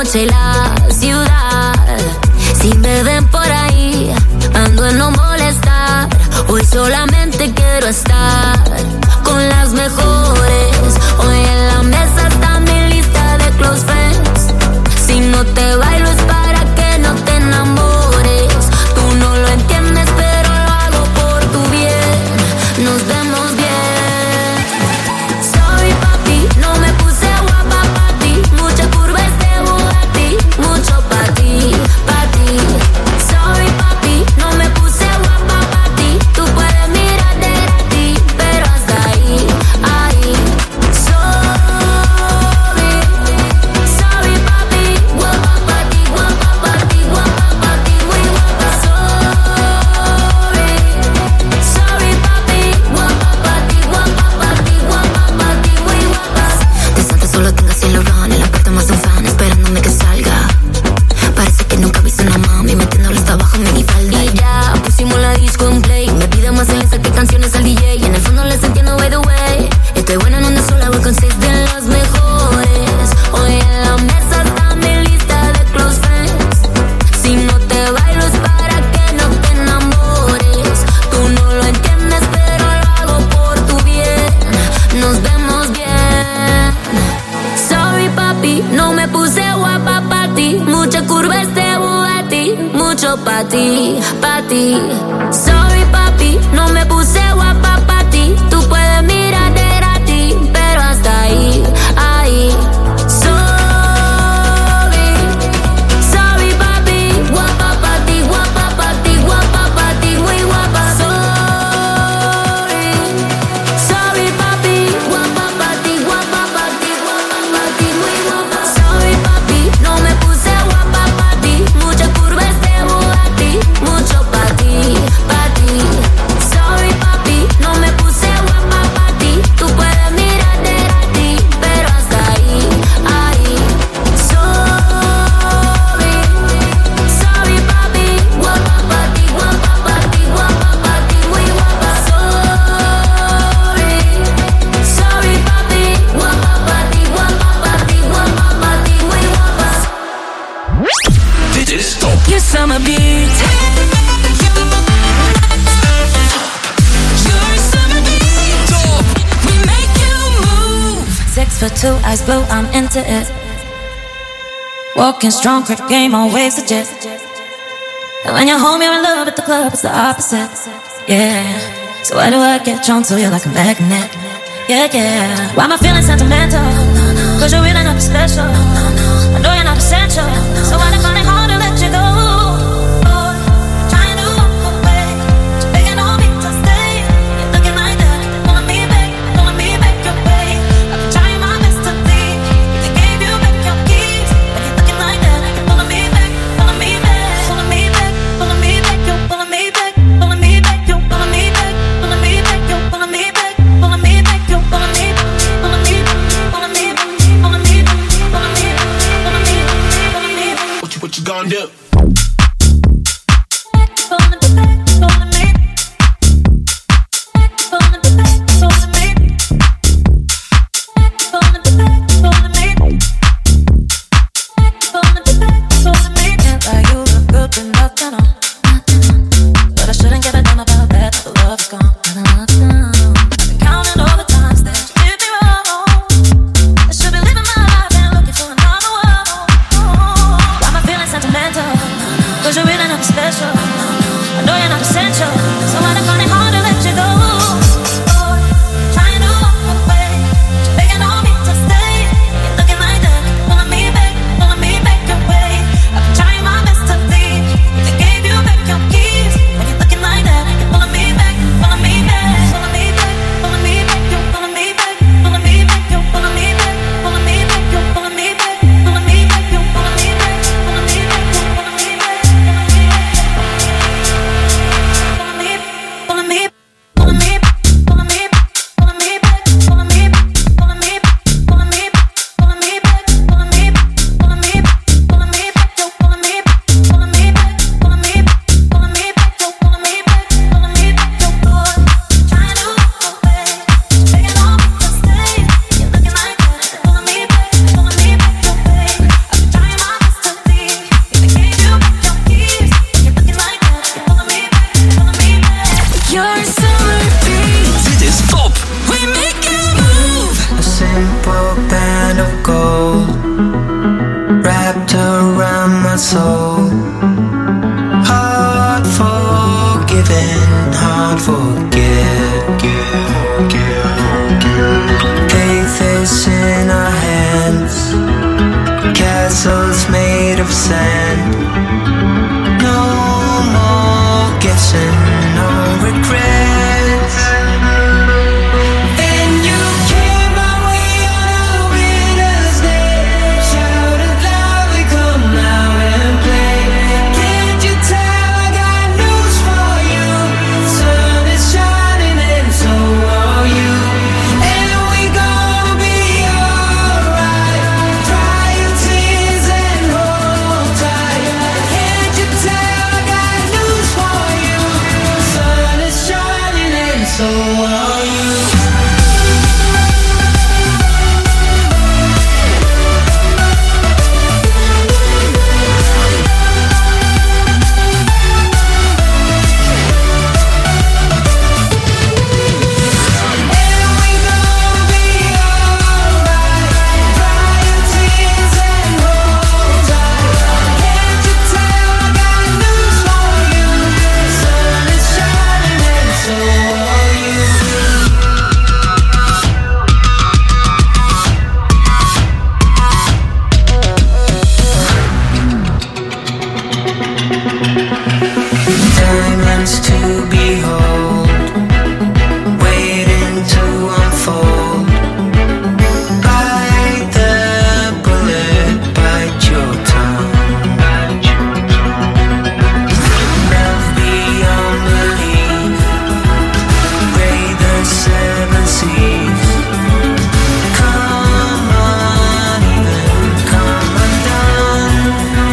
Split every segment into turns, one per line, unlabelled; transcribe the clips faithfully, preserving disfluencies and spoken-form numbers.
noche la ciudad. Si me ven por ahí, ando en no molestar. Hoy solamente quiero estar con las mejores. Hoy en la mesa está mi lista de close friends. Si no te bailo es para que no te enamores. Tú no lo entiendes, pero lo hago por tu bien. Nos vemos bien. Sorry papi, no me puse guapa pa' ti. Mucha curva este Bugatti, mucho pa' ti, pa' ti. Sorry papi, no me puse guapa pa' ti. Tú puedes mirarte a ti, pero hasta ahí, ahí. Sorry, sorry papi, guapa pa' ti, guapa pa' ti, guapa pa' ti, muy guapa. Sorry, sorry papi, guapa pa' ti, guapa pa' ti, guapa pa' ti, muy guapa. De Santa solo tengo cielo run, en la puerta más un fan esperándome que salga. Parece que nunca viste una mami metiéndole hasta abajo minifalda. Y ya pusimos la disco en play. Me pide más en que canciones al D J. Y en el fondo les entiendo by the way. Estoy buena en una sola, voy con seis de las mejores. Hoy en la mesa está mi lista de close friends. Si no te bailo es para que no te enamores. Tú no lo entiendes, pero lo hago por tu bien. Nos vemos bien. Sorry papi, no me puse guapa pa' ti. Mucha curva este Bugatti, mucho pa' ti, pa' ti. Sorry papi, no me puse guapa pa' ti. Tú puedes mirarte a ti, pero hasta ahí, ahí. Sorry, sorry papi, guapa pa' ti, guapa pa' ti, guapa pa' ti, muy guapa. Sorry, sorry papi, guapa pa' ti, guapa pa' ti, guapa pa' ti, muy guapa. Sorry papi, no me puse guapa pa' ti. Mucha curva este Bugatti, mucho pa' ti, pa' ti. Sorry papi, no me puse guapa pa' ti. Tú puedes mirarte a ti, pero hasta ahí, ahí. Sorry, sorry papi, guapa pa' ti, guapa pa' ti, guapa pa' ti, muy guapa. Sorry, sorry papi, guapa pa' ti, guapa pa' ti, guapa pa' ti, muy guapa.
Dit is Top.
Your summer beat. Your summer beat.
Top.
We make you move. Six foot two, eyes blue, I'm into it. Walking strong, grip game, always legit. And when you're home, you're in love at the club, it's the opposite. Yeah. So why do I get drawn to you like a magnet? Yeah, yeah. Why am I feeling sentimental? Cause you're really not special. I know you're not essential. So why do I find it hard to let you go? Oh, trying to walk away. You're begging on me to stay. You're looking like that, pulling me back, pulling me back your way. I've been trying my best to leave. They gave you back your keys. But you're looking like that, pulling me back, pulling me back, pulling me back, pulling me back, you're pulling me back, pulling me back, you're pulling me back, pulling me back, you're pulling me back, pulling me back, you're pulling me, pulling me, pulling me, pulling me, pulling me, pulling me, pulling me.
What you, what you gonna do?
Sentimental.
soul. Hard forgiven, hard forget. Faith is in our hands, castles made of sand. No more guessing, no regrets. And you came my way on a winter's day, shouted loudly, come out and play. Can't you tell I got news for you? Sun is shining and so are you. And we gonna be alright. Dry your tears and hold tight. Can't you tell I got news for you? Sun is shining and so are you. Diamonds to behold, waiting to unfold. Bite the bullet, bite your tongue. Love beyond belief, raid the seven seas. Come on, even come undone.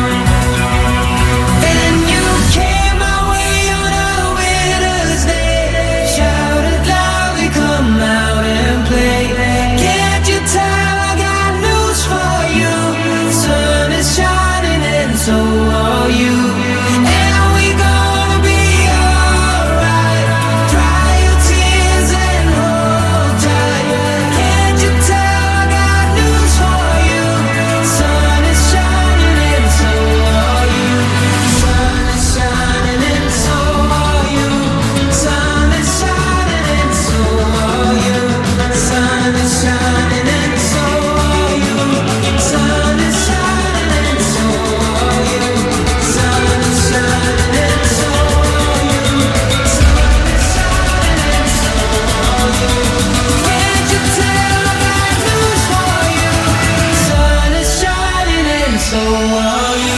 And you came my way on a winter's day, shouted loudly, come out and play. Can't you tell I got news for you? Sun is shining and so are you. And we gonna be alright. Dry your tears and hold tight. Can't you tell I got news for you? Sun is shining and so are you. Sun is shining and so are you. Sun is shining and so are you. Sun is shining and so are you. Sun is shining and so are you. Sun is shining and so are you. Sun is shining and so are you. Can't you tell I got news for you? Sun is shining and so are you.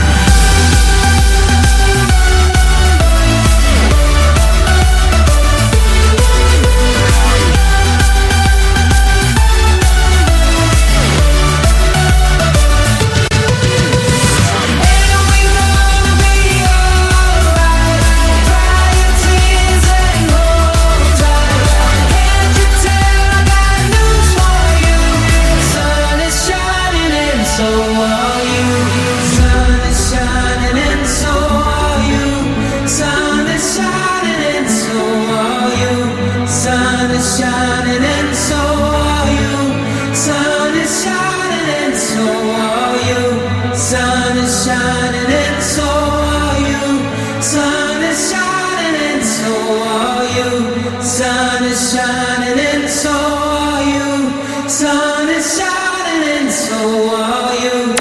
Sun is shining and so are you. Sun is shining and so are you.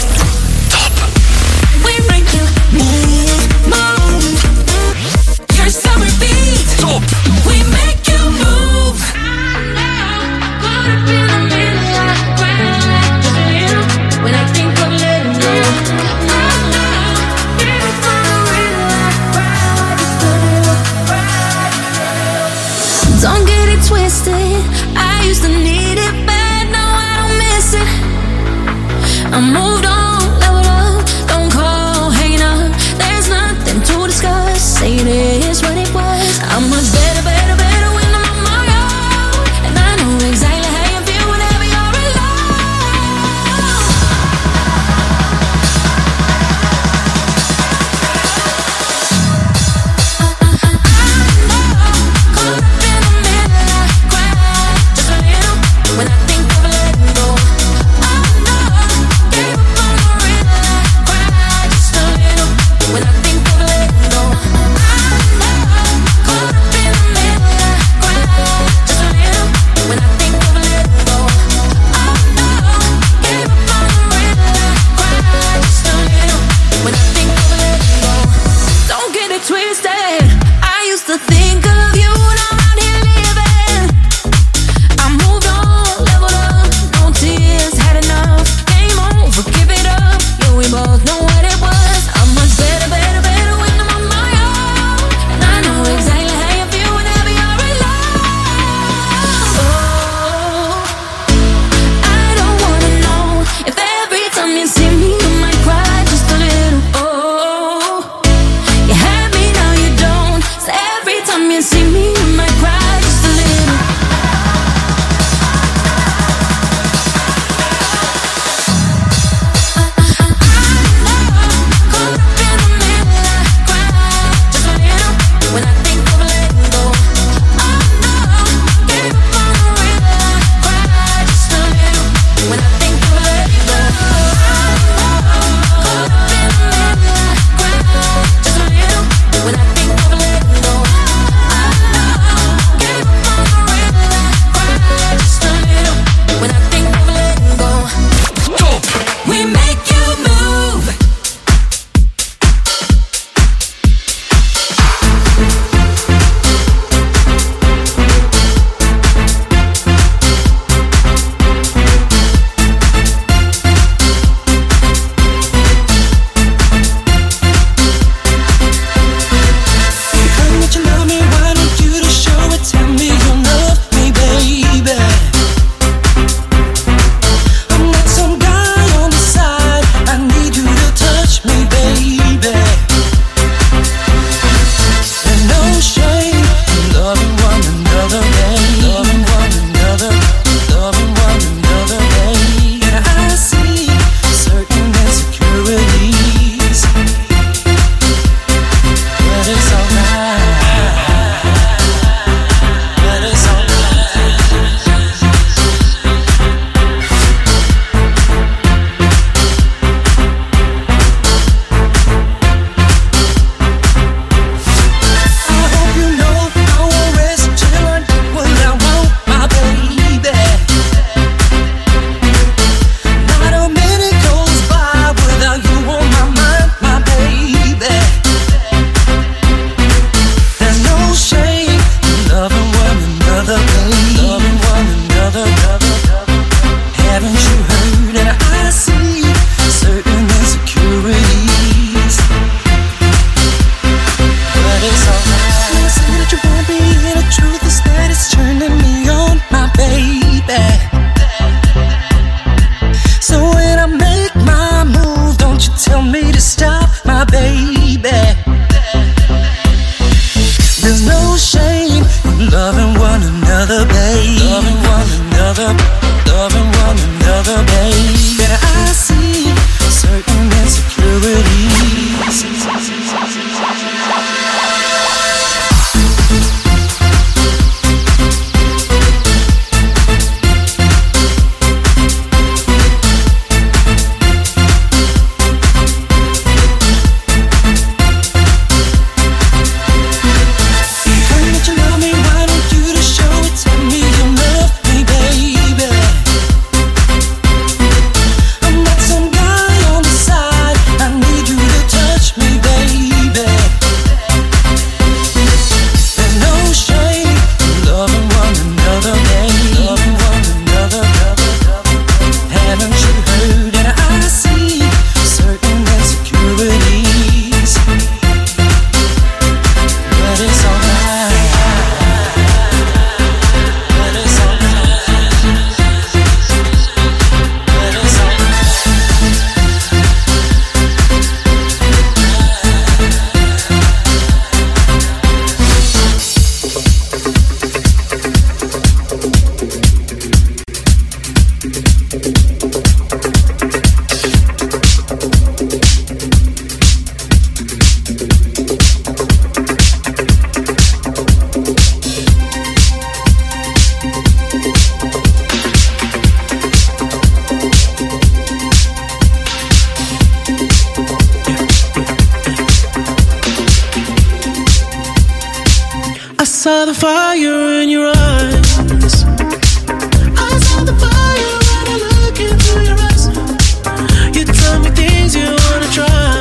We make you move, move. Your summer beat.
Top.
We make you move. Caught up in the middle, like crying like a little. When I think of letting go,
saw the fire in your eyes. I saw the fire when I look into your eyes. You tell me things you wanna try.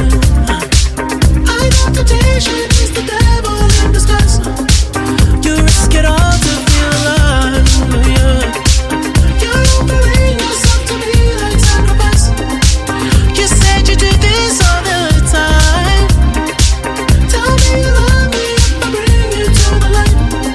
I know temptation is the devil in disguise. You risk it all to feel alive, yeah. You're offering yourself to me like sacrifice. You said you do this all the time. Tell me you love me if I bring you to the light.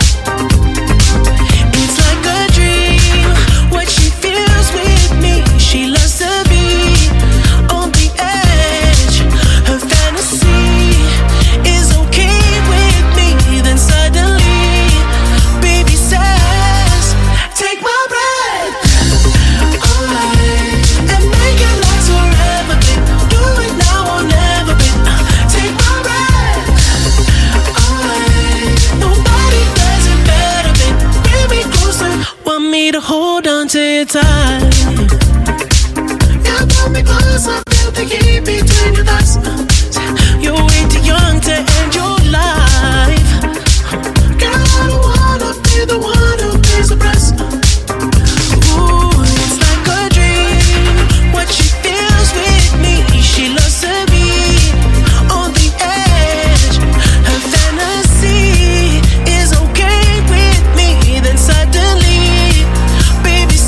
It's like a dream, what she feels with me. She loves to be on the edge. Her fantasy is okay with me. Then suddenly, baby says, take my breath away and make it last forever, babe. Do it now or never, babe. Take my breath away. Nobody does it better, babe. Bring me closer, want me to hold on to your tight. Yeah, pull me close, I feel the heat between your thighs. You're way too young to end your life. Girl, I don't wanna be the one who pays the price. Ooh, it's like a dream, what she feels with me. She loves to be on the edge. Her fantasy is okay with me. Then suddenly, baby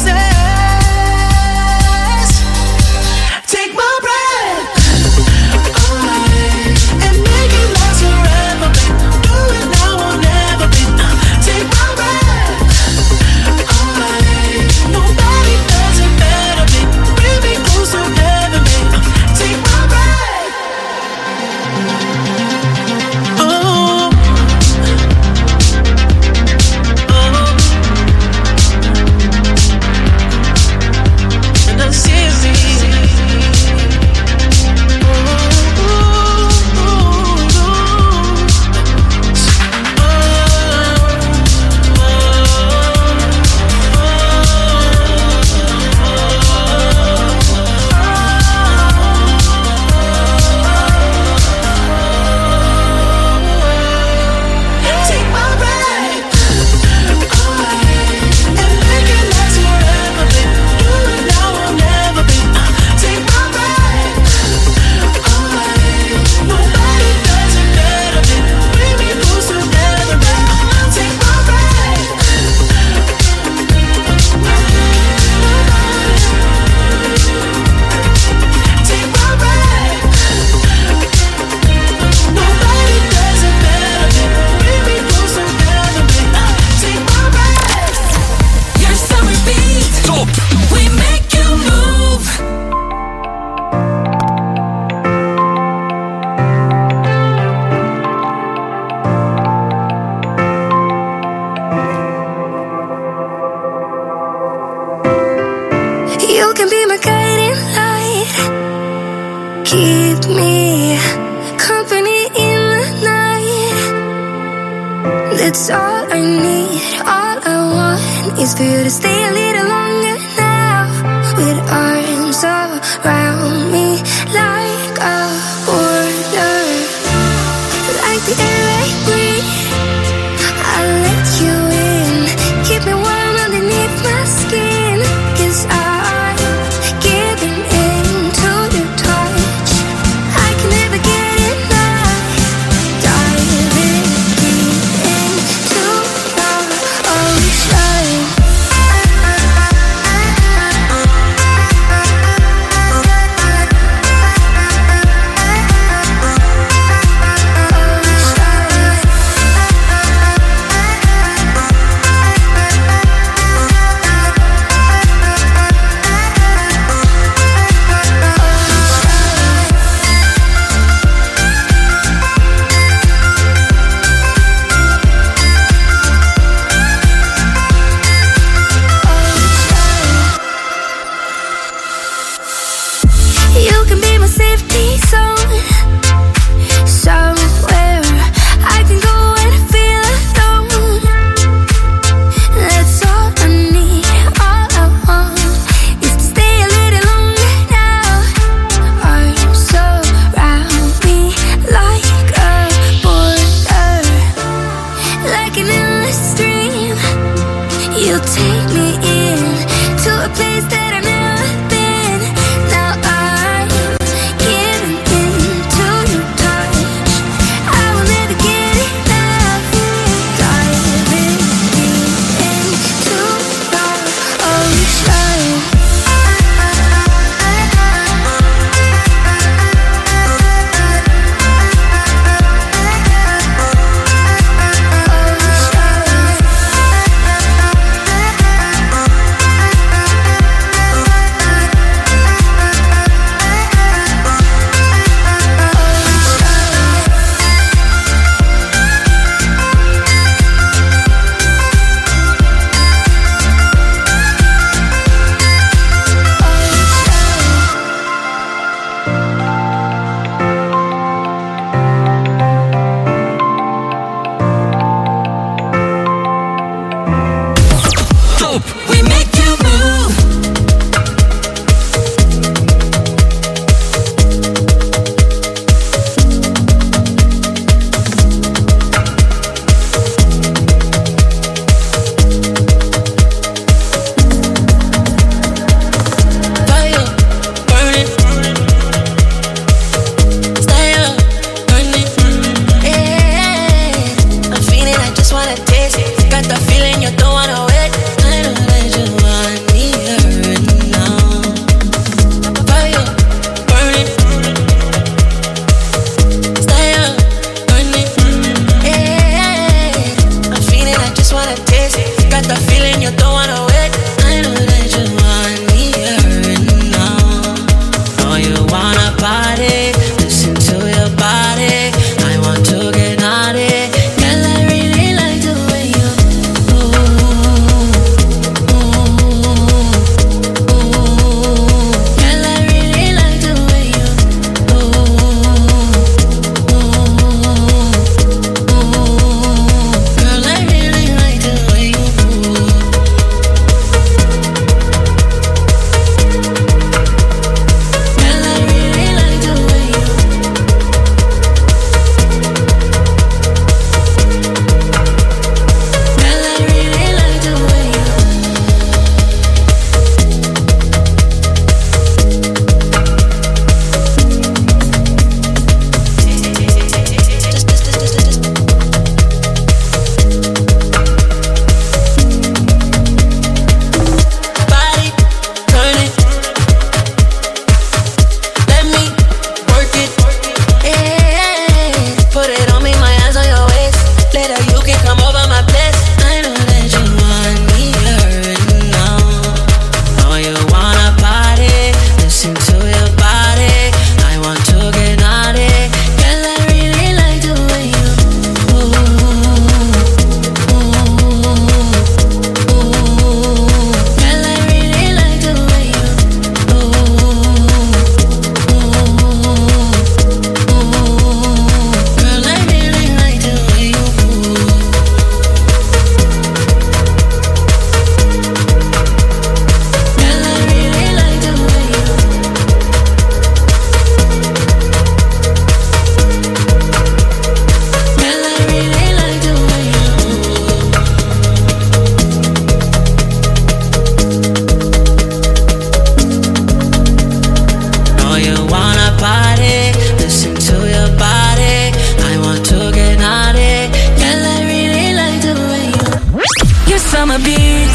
says, take my breath away and make it last forever, babe. Do it now or never, babe. Take my breath away. Nobody does it better, babe. Bring me closer, heaven, babe. Take my breath. Oh, oh, and I'm serious. Take my breath away and make it last forever, babe. Do it now or never, babe. Take my breath away. Nobody does it better, babe. Bring me closer, never, babe. Take my breath. Take my breath. Nobody does it better, babe. Bring me closer, never, babe. Take my breath.
Your summer beat,
Top.
we make you move.
You can be my guiding light. Keep me company in the night. That's all I need. All I want is for you to stay a little longer now. With arms around me like a border. Like the air I breathe, I'll let you in. Keep me warm underneath my skin. Cause I'm giving in to your touch. I can never get enough. Diving deep into your ocean.
summer beat.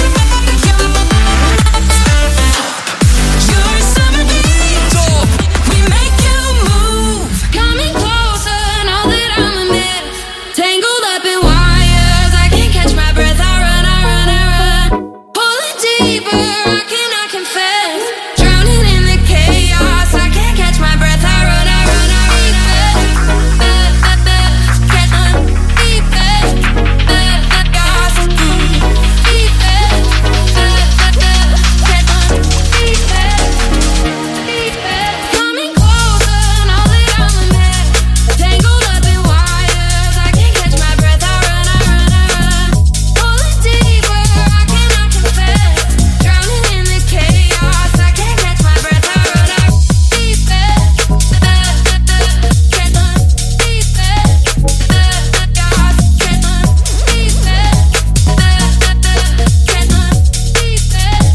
Your summer beat. Top. We make you move.
Coming closer, know that I'm a mess. Tangled up in wires, I can't catch my breath. I run, I run, I run. Pulling deeper, I cannot confess. Drowning in the chaos, I can't catch my breath. I run, I run, I run. Uh, uh, uh, uh, catch on deep end. Uh, uh, chaos, mm, deep end. Uh, uh, uh, catch on deep end. Deep end. Coming closer, know that I'm a mess. Tangled up in wires, I can't catch my breath. I run, I run, I run. Pulling deeper, I cannot confess. Drowning in the chaos, I can't catch my breath. I run, I run. Deep end. Uh, uh, uh, catch on deep end. Uh, uh, chaos, catch on deep end. Uh, uh, uh, catch on deep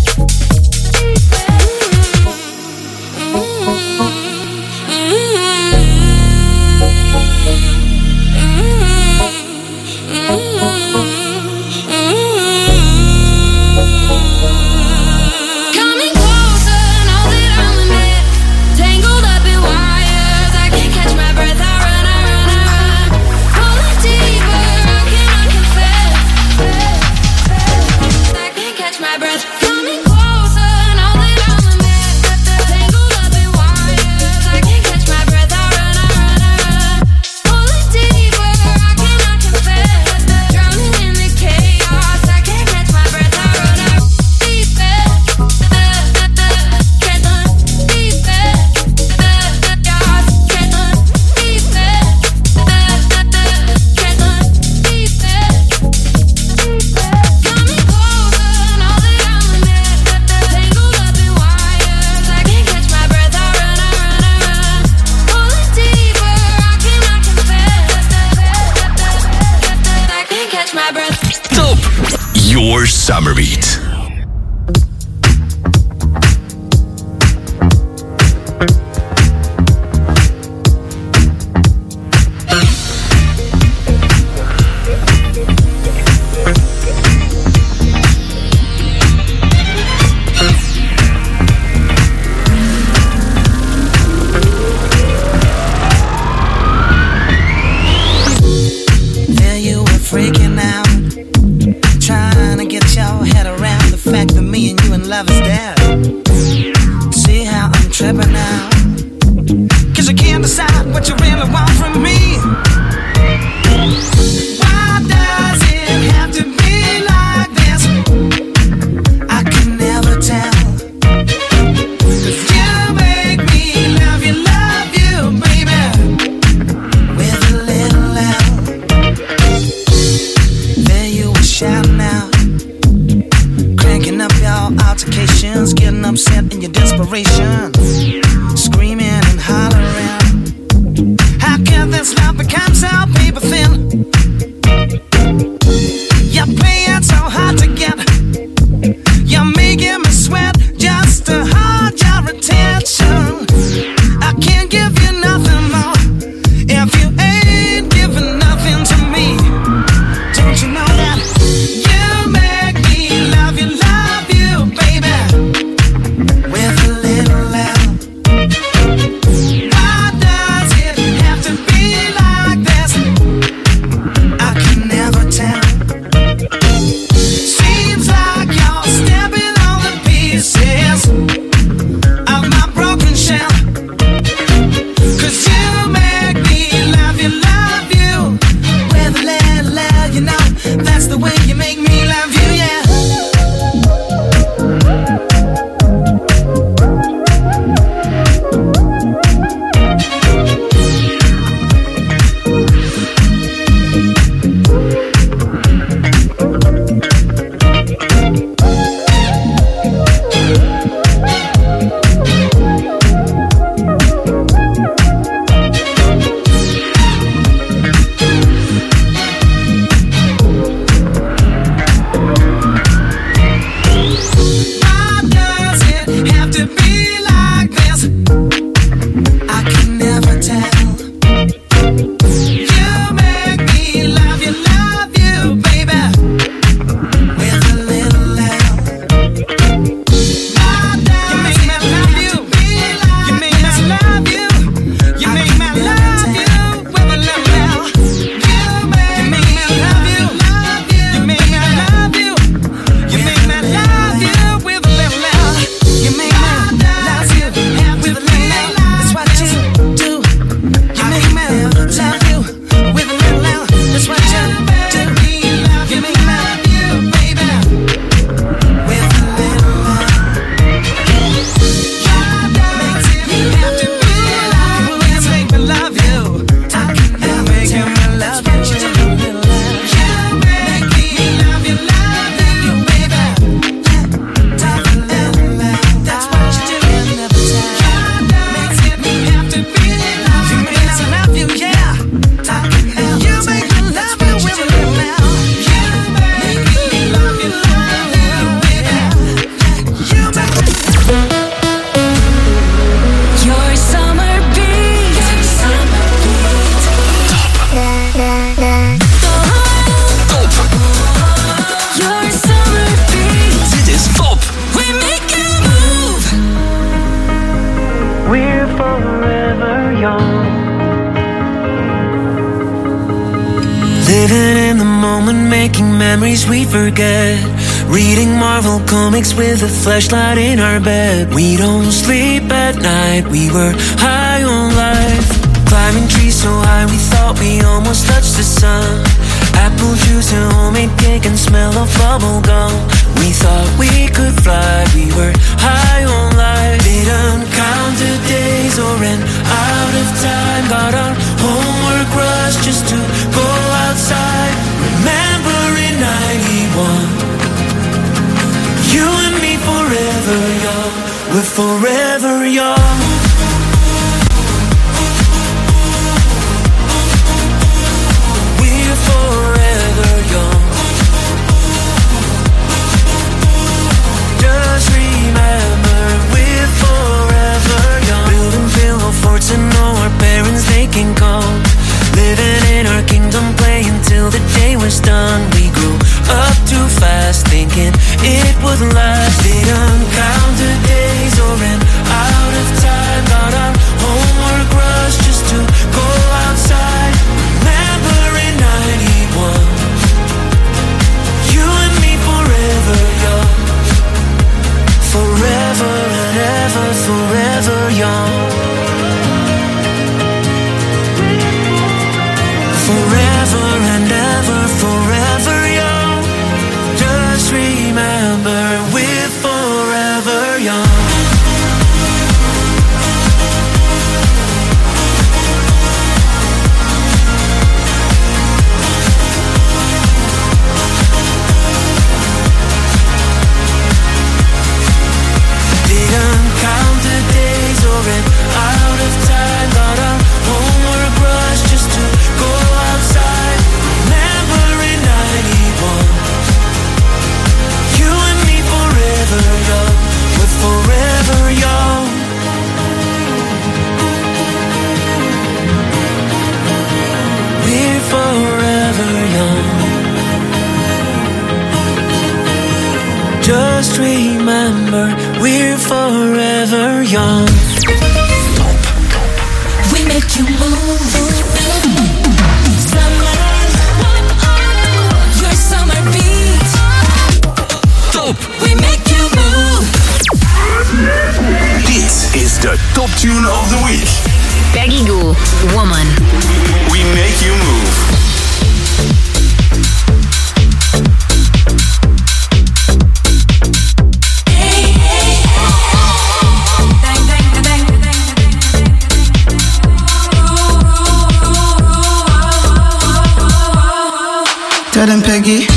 Coming closer, know that I'm a mess. Tangled up in wires, I can't catch my breath. I run, I run, I run. Pulling deeper, I cannot confess. I can't catch my breath. Coming closer, know that I'm a mess. Tangled up in wires, I can't catch my breath. I run, I run, I run. Pulling deeper, I cannot confess. Drowning in the chaos, I can't catch my breath. I run, I run. Deep end. Uh, uh, uh, catch on deep end. Uh, uh, chaos, catch on deep end. Uh, uh, uh, catch on deep end. Coming closer, know that I'm a mess. Tangled up in wires, I can't catch my breath. I run, I run, I run. Pulling deeper, I cannot confess. I can't catch my breath.
Top. Your summer beat.
There you were freaking out, trying to get your head around the fact that me and you in love is dead. See how I'm tripping now, cause you can't decide what you really want from me. Why does it have to be like this? I can never tell, cause you make me love you, love you, baby, with a little L. There you were shouting out, cranking up your altercations, getting upset in your desperation, screaming and hollering. How can
Living in the moment, making memories we forget. Reading Marvel comics with a flashlight in our bed. We don't sleep at night, we were high on life. Climbing trees so high we thought we almost touched the sun. Apple juice and homemade cake and smell of bubble gum. We thought we could fly, we were high on life. Didn't count the days or ran out of time. Got our homework rush just to go outside. Remember in ninety-one, you and me forever young. We're forever young. We're forever young. Just remember, we're forever young. Building pillow forts and know our parents they can come. Living in our kingdom, playing till the day was done. We grew up too fast, thinking it would last. Didn't count the days or ran out of time. Got our homework rush just to go outside. Remember in ninety-one, you and me forever young. Forever and ever, forever young. Forever and ever, forever young. Just remember, we're forever young. Didn't count the days or ran out of time. Got our homework rush just to go outside. Remember in ninety-one, you and me forever young. We're forever young. We're forever young. Just remember, we're forever young.
We make you move. Summer, your summer beat.
Top.
We make you move.
Dit is de top tune of the week.
Peggy Gou, Woman.
We make you move.
Tell them, Peggy.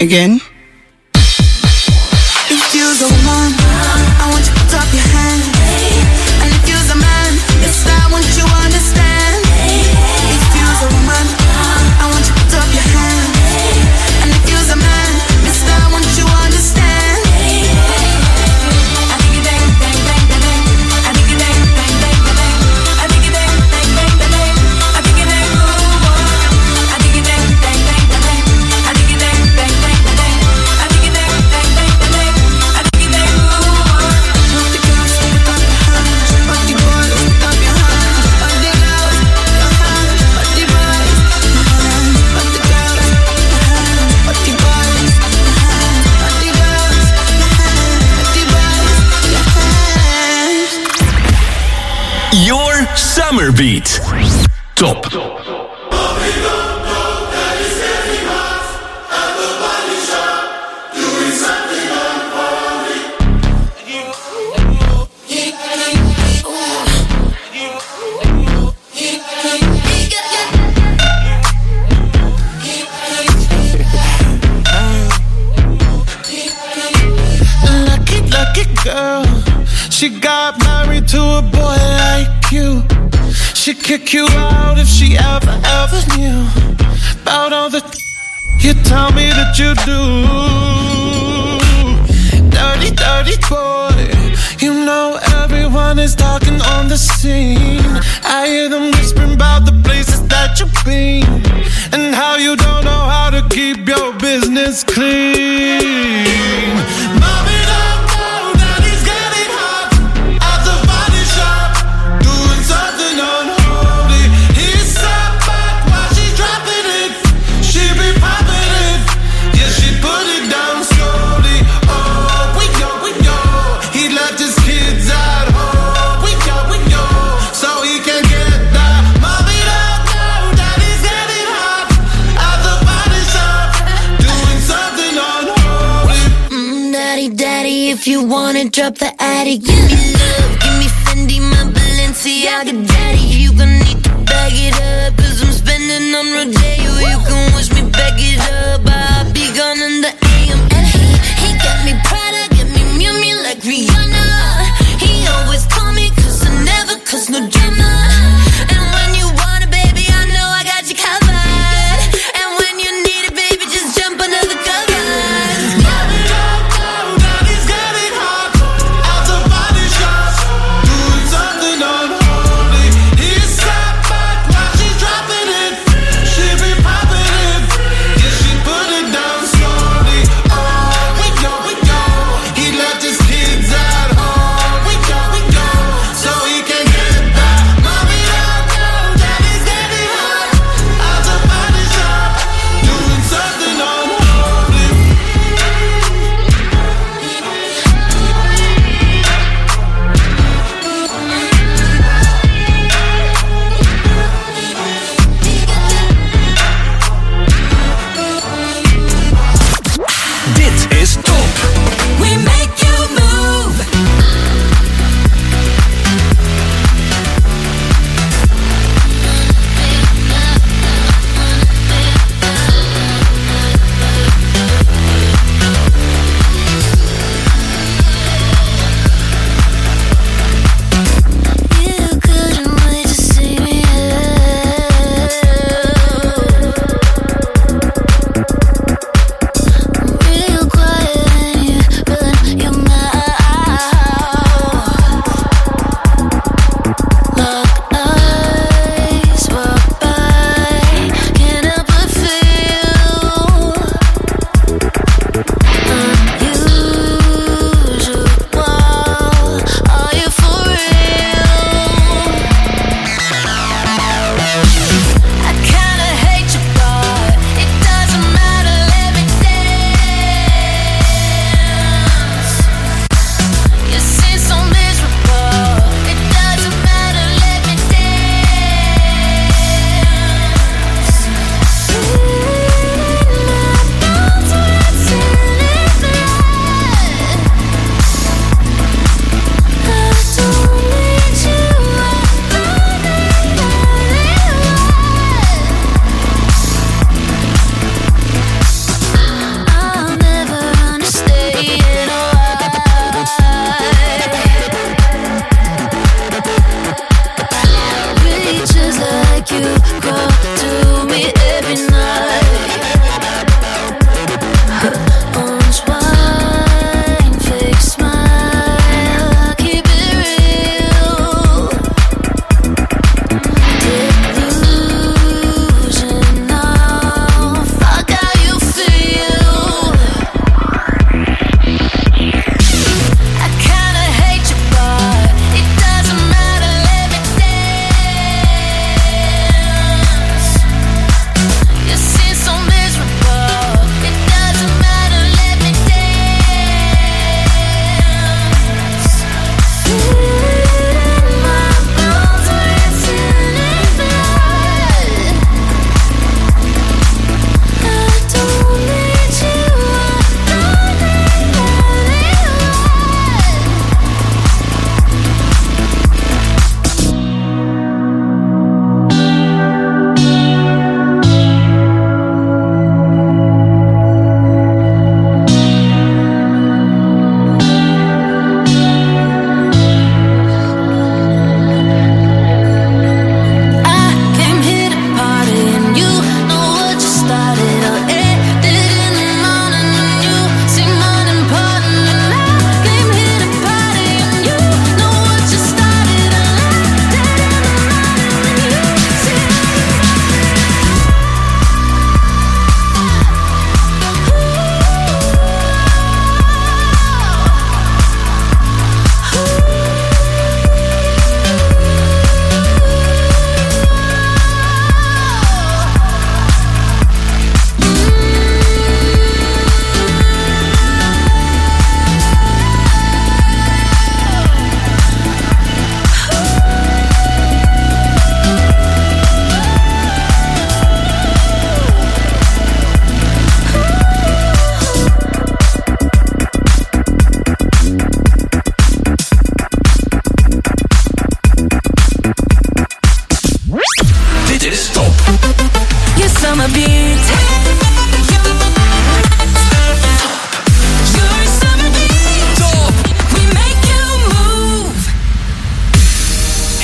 Again.
If you're the one, I want you to put up your hand. And if you're the man, yes, I want you to understand. If you're the woman, I want you to put up your hand. And if you're the man, yes, I want you to understand. I think you bang, bang, bang, bang, bang. I think you bang, bang, bang, bang, bang. I think you bang, bang, bang, bang, bang. I think you bang, ooh, oh. I think you bang, bang, bang, bang, bang. I think you bang, bang, bang, bang, bang. I think you bang, bang, bang, bang, bang. I think you bang, ooh, oh. Put the girls, put up your hands. Put the boys, put up your hands. Put the girls, your hands. Put the boys, your hands. Put the girls, your hands. Put the boys, your hands. Put the girls, your hands. Put the boys, your hands.
Your summer beat. Top.
Lucky, lucky girl. She got married to a boy like you. She'd kick you out if she ever, ever knew about all the you tell me that you do. Dirty, dirty boy. You know everyone is talking on the scene. I hear them whispering about the places that you've been and how you don't know how to keep your business clean. Mommy, don't know that he's getting hot at the body shop, doing something unholy. He's sat back while she's dropping it. She be popping it, yeah, she put it down slowly. Oh, we go, we go. He left his kids at home. We go, we go, so he can get that. Mommy don't know that he's getting hot at the body shop, doing something unholy.
Mm, daddy, daddy, if you wanna drop the attic, give me love, give me Fendi, my Balenciaga. Daddy, you gon' need to bag it up, cause I'm spending on Rodeo. You can wish me back it up, I'll be gone in the A M. And he, he got me Prada, get me Miu Miu like Rihanna. He always call me cause I never cause no drama. And when you want it, baby, I know I got you covered. And when you need it, baby, just jump under the covers.
Mommy don't know that he's getting hot at the body shop, doing something unholy. He's sat back while she's dropping it. She be popping it, yeah, she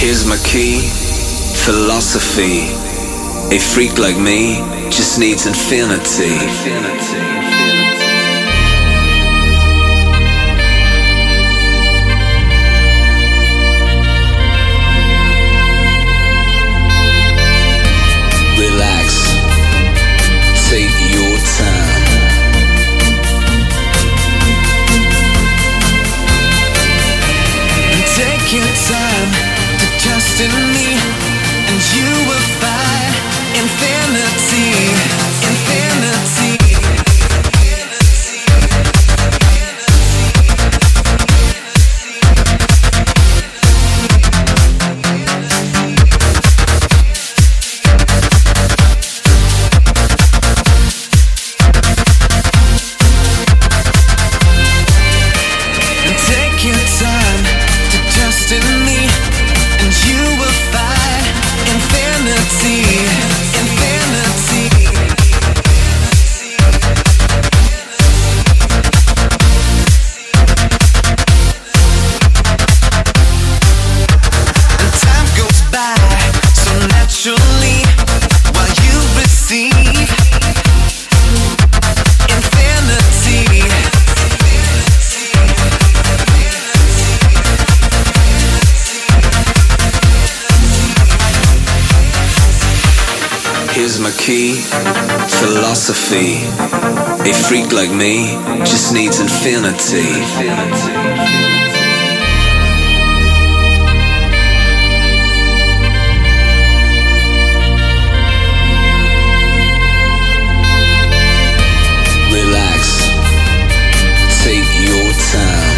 Here's my key, philosophy. A freak like me just needs infinity. Relax, take your time.
Take your time to trust in me, and you will find infinity, infinity. Take your time to trust in me, and you will find infinity, infinity. And time goes by so naturally while you receive infinity.
Here's my key, philosophy. A freak like me just needs infinity. Relax, take your time.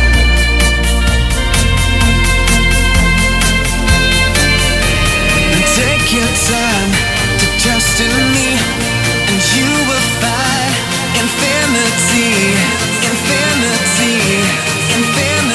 Take your time to trust in me, and you will find infinity, infinity, infinity.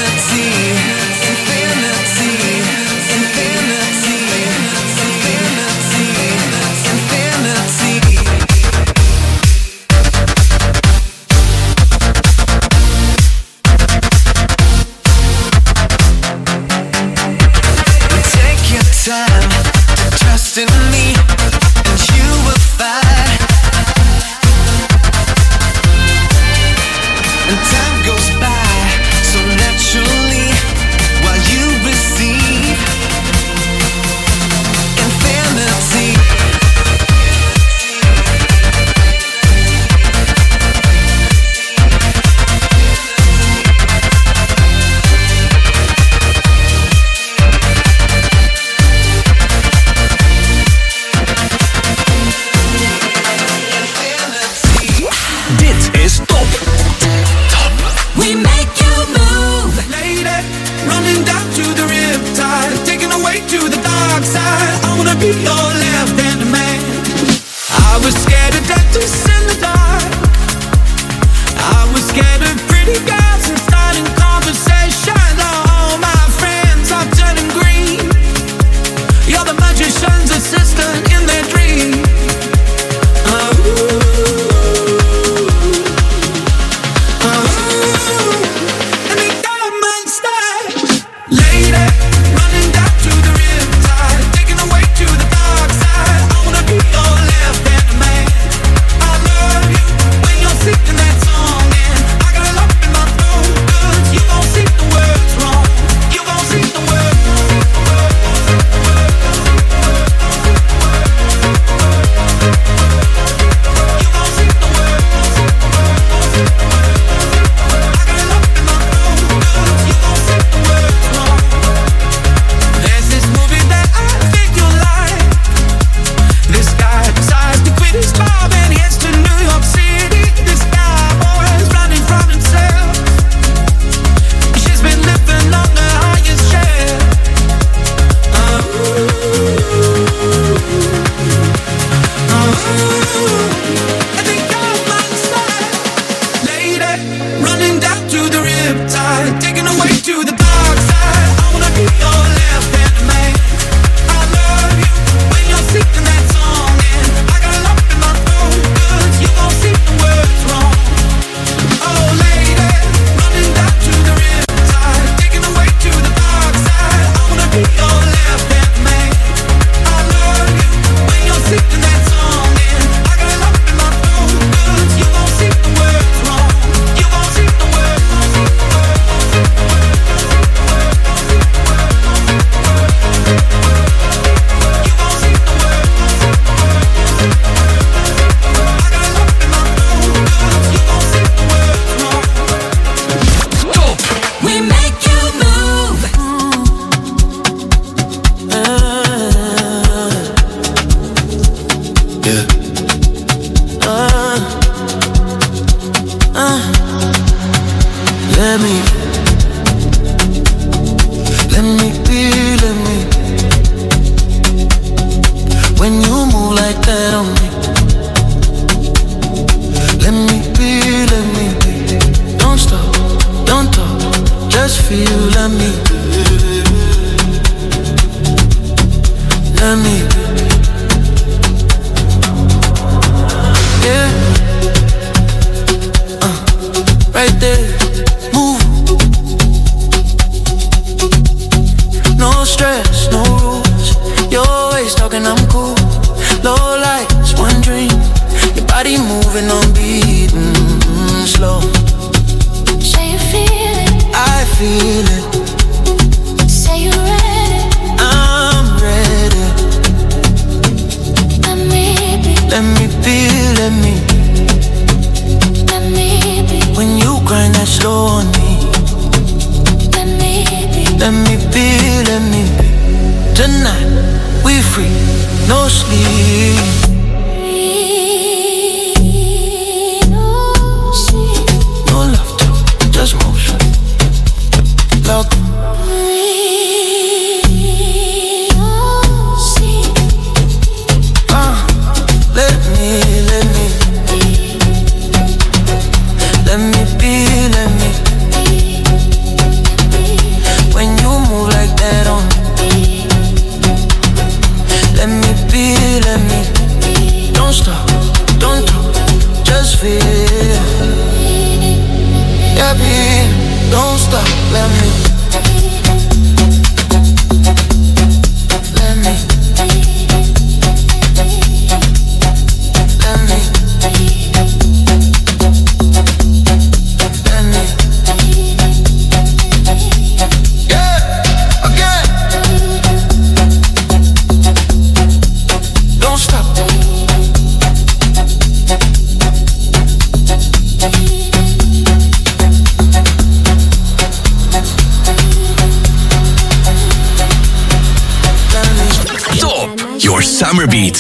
that on me. Let me be, let me be. Don't stop, don't talk, just feel, let me be. Let me be. Yeah. Uh, right there, move. No stress, no rules. You're always talking, I'm cool. Low lights, one dream. Your body moving on beat, mm-hmm, slow.
Say you feel it.
I feel it.
Say you're ready.
I'm ready.
Let me be.
Let me be, let me be.
Let me be.
When you grind that slow on me.
Let me be.
Let me be, let me be. Tonight, we free, no sleep.
No sleep.
No love talk, just motion. Loud.
No sleep.
Uh, let me, let me. Let me be, let me. When you move like that on me. Let me be, let me. Don't stop, don't talk, just feel. Yeah, be, don't stop, let me. Let me. Let me. Let me. Yeah, again. Don't stop.
Top, your summer beat.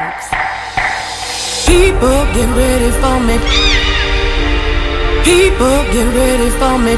People get ready for me. People get ready for me.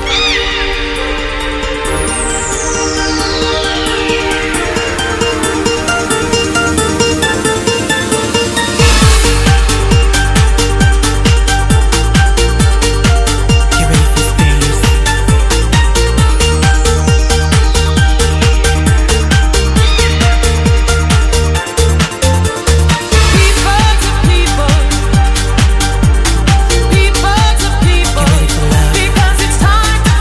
Because it's time to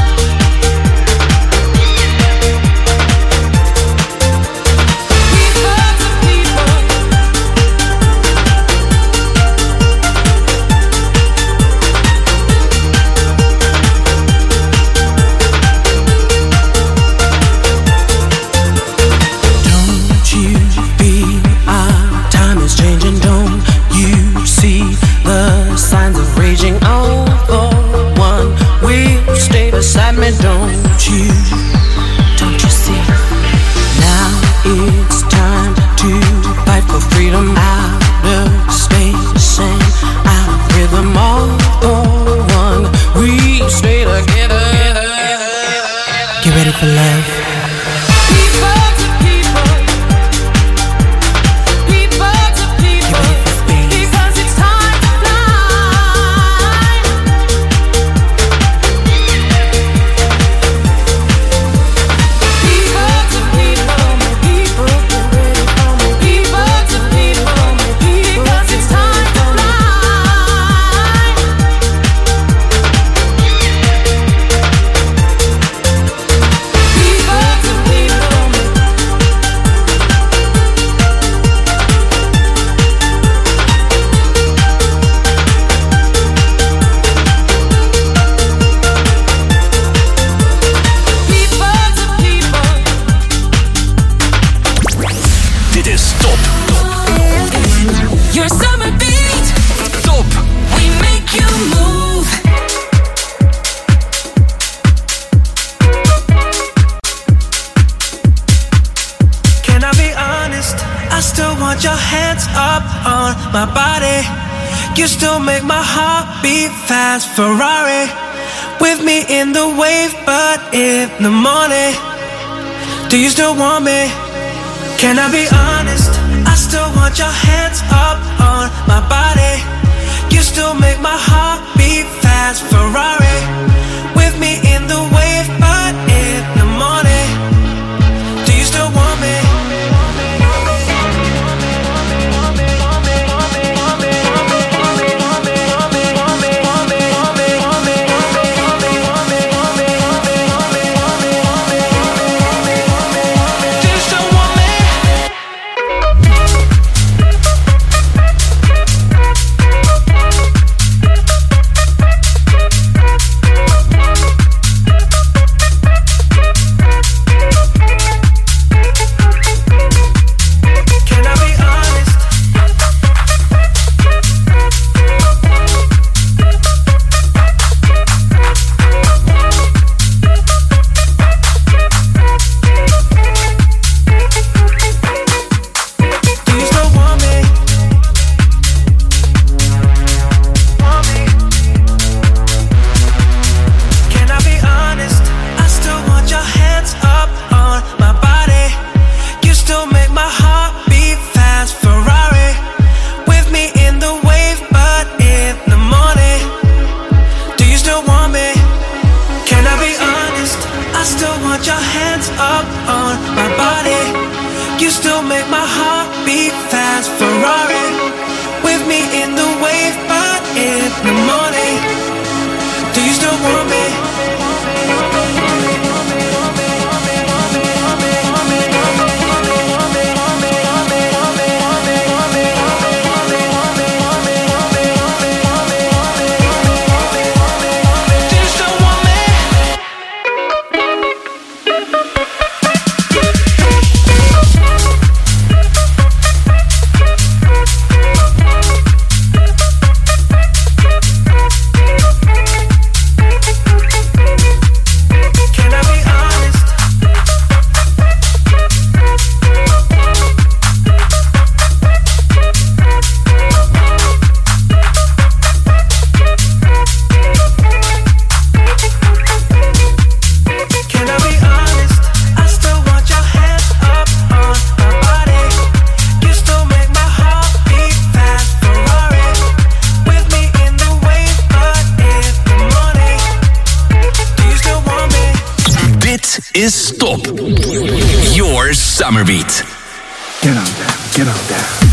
People
want your hands up on my body. You still make my heart beat fast. Ferrari with me in the wave, but in the morning. Do you still want me? Can I be honest? I still want your hands up on my body. You still make my heart beat fast. Ferrari with me in the wave, but in the morning. Do you still want me?
Is Top. Your Summer Beat.
Get on down, get on down.